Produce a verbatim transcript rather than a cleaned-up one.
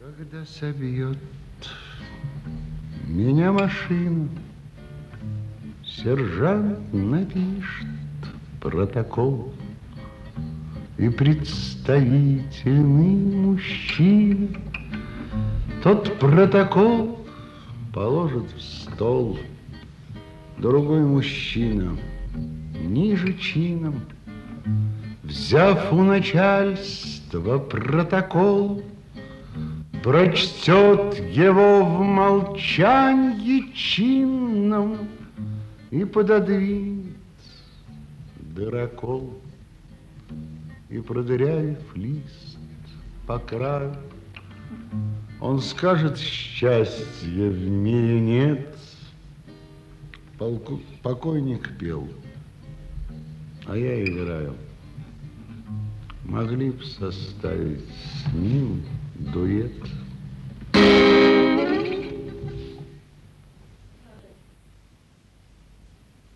Когда собьет меня машина, сержант напишет протокол, и представительный мужчина тот протокол положит в стол. Другой мужчина, ниже чином, взяв у начальства протокол, прочтет его в молчанье чинном и пододвинет дырокол. И, продырявив лист по краю, он скажет: счастья в мире нет. Полку... Покойник пел, а я играю. Могли б составить с ним дуэт.